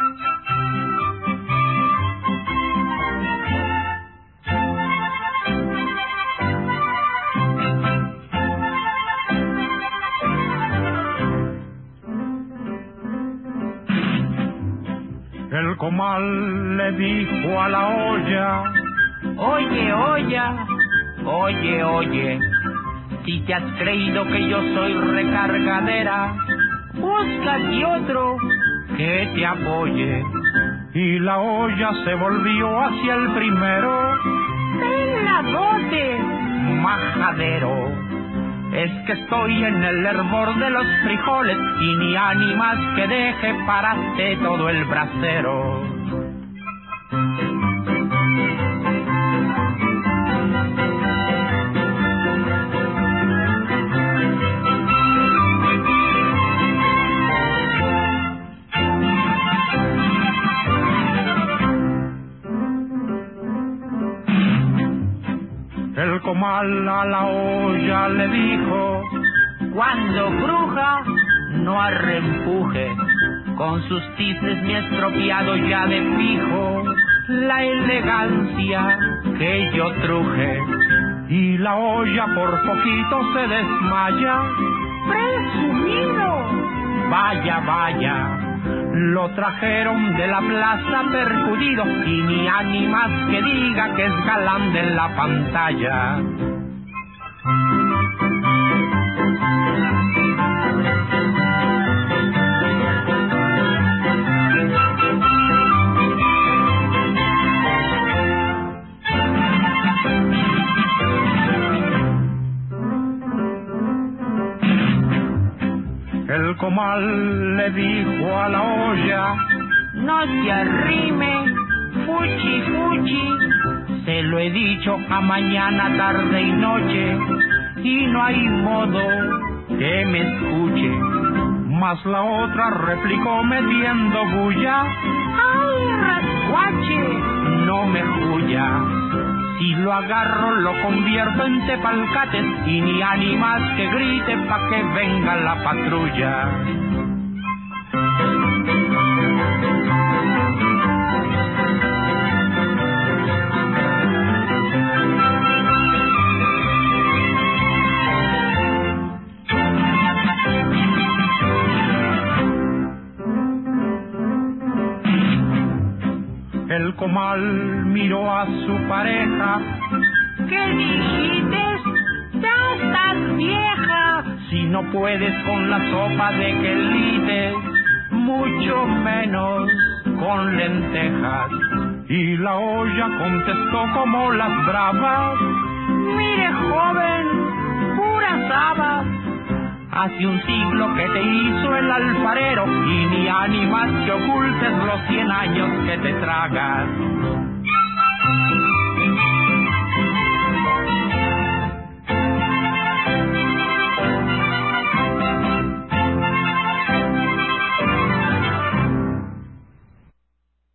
El comal le dijo a la olla: Oye, olla, oye, si te has creído que yo soy recargadera, búscate otro que te apoye. Y la olla se volvió hacia el primero: ¡Peladote, majadero! Es que estoy en el hervor de los frijoles y ni ánimas que deje paraste todo el brasero. El comal a la olla le dijo: Cuando cruja, no arrempuje, con sus tifles me he estropeado ya de fijo la elegancia que yo truje. Y la olla por poquito se desmaya. ¡Presumido! Vaya, vaya, lo trajeron de la plaza percudido y ni ánimas que diga que es galán de la pantalla. El comal le dijo a la olla: No se arrime, fuchi, fuchi, se lo he dicho a mañana, tarde y noche, y no hay modo que me escuche. Mas la otra replicó metiendo bulla: ¡Ay, rascuache! No me juya, si lo agarro lo convierto en tepalcates y ni ánimas que grite pa' que venga la patrulla. El comal miró a su pareja: ¿Qué dijiste? ¡Ya estás vieja! Si no puedes con la sopa de quelites, mucho menos con lentejas. Y la olla contestó como las bravas: Mire, joven, puras habas. Hace un siglo que te hizo el alfarero y ni ánimas que ocultes los 100 años que te tragas.